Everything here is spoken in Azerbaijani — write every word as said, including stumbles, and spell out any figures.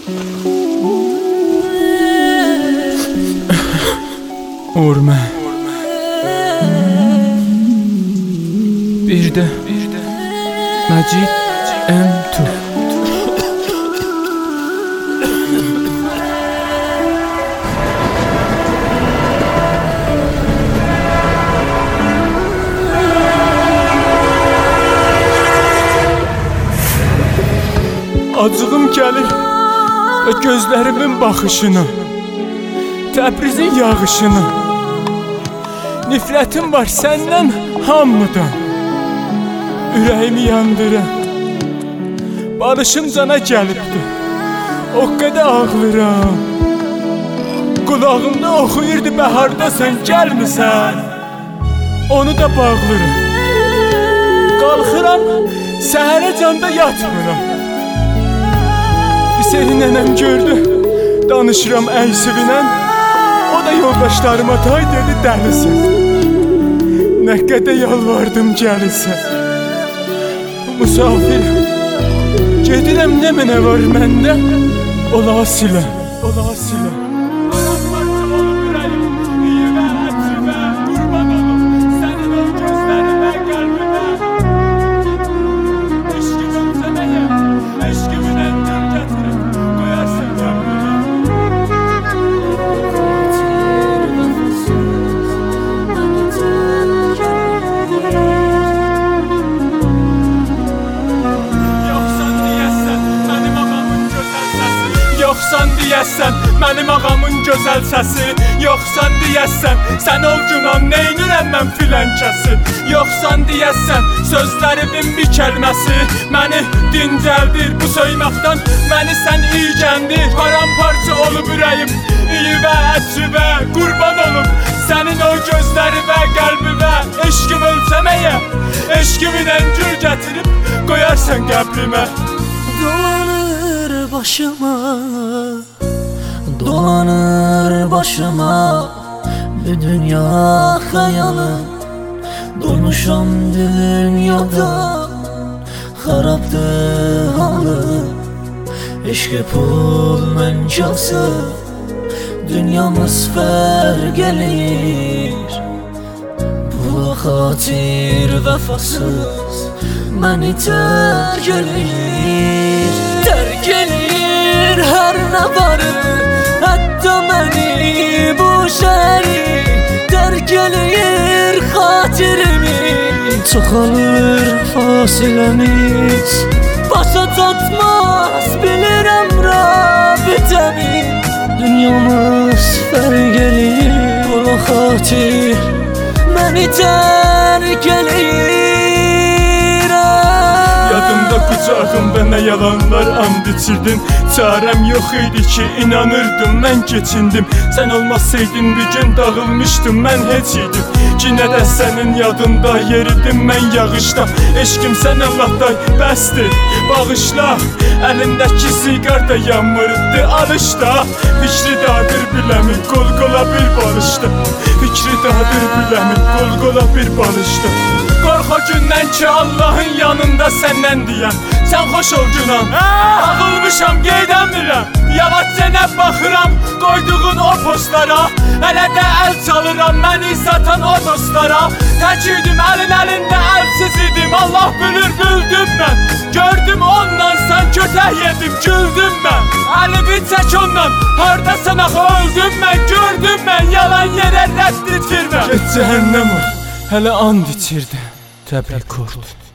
Urmə Bir də Məcid M2 Acığım gəlir və gözlərimin baxışına, Təbrizin yağışına. Nifrətim var səndən hamıdan, ürəyimi yandıran. Barışım cana gəlibdir, o qədər ağlıram. Qulağımda oxuyurdu bəharda sən gəlmisən, onu da bağlıram. Qalxıram, səhərə canda yatmıram. Seni nənəm gördü, danışıram əysivlə. O da yoldaşlarıma tay dedi dəlisən. Nə qədər yalvardım gəlirsən. Musafir, gedirəm nə mənə var məndə, ola silə, ola silə. Yoxsan deyəsən, mənim ağamın gözəl səsi. Yoxsan deyəsən, sən ol günan, neynirəm mən filənkəsi. Yoxsan deyəsən, sözlərimin bir kəlməsi məni dincəldir bu söyməkdən. Məni sən iyicəndir, paramparça olub ürəyim. İyi və ətribə qurban olub sənin o gözlərivə, qəlbivə. Eşkim ölçəməyə, eşkimindən gül gətirib qoyarsan qəbrimə. Dolanır başıma, dolanır başıma bir dünya hayalı. Durmuşam dünyada, xarabdır halı. Eşqi pul məncası, dünyamız fərq eləyir. Pula xatir vəfasız məni tərk eləyir. Tərk eləyir hər nə varı, hətta məni bu şəhəri. Tərk eləyir xatirimi, çoxalır fasiləmiz. Başa çatmaz bilirəm rabitəmi. Dünyamız fərq eləyir, pula xatir məni tərk eləyir. Yadımda qucağımda nə yalanlar and içirdin. Çarəm yox idi ki inanırdım, mən keçindim. Sən olmasaydın bir gün dağılmışdım, mən heç idim. Yenə də sənin yadında yeridim mən yağışda. Eşkim sən Allahday bəsdir, bağışla. Əlimdəki siqar da yanmırdı alışda. Fikri dadır biləmi, qol qola bir barışda. Fikri dadır biləmi, qol qola bir barışda. Qorx o gündən ki Allahın yanında səndən deyəm. Sən xoş ol günan, ağılmışam qeydəmirəm. Yavaşca nə baxıram qoyduğun o postlara. Hələ də əl çalıram məni satan o dostlara. Tək idim əlin əlində əlsiz idim, Allah bilir bildim mən. Gördüm ondan sən kötək yedim, güldüm mən. Əlimi çək ondan, hardasan axı öldüm mən. Gördüm mən, yalan yerə rədd itirməm. Get cəhənnəm ol, hələ and içirdi Təbrik Kurt.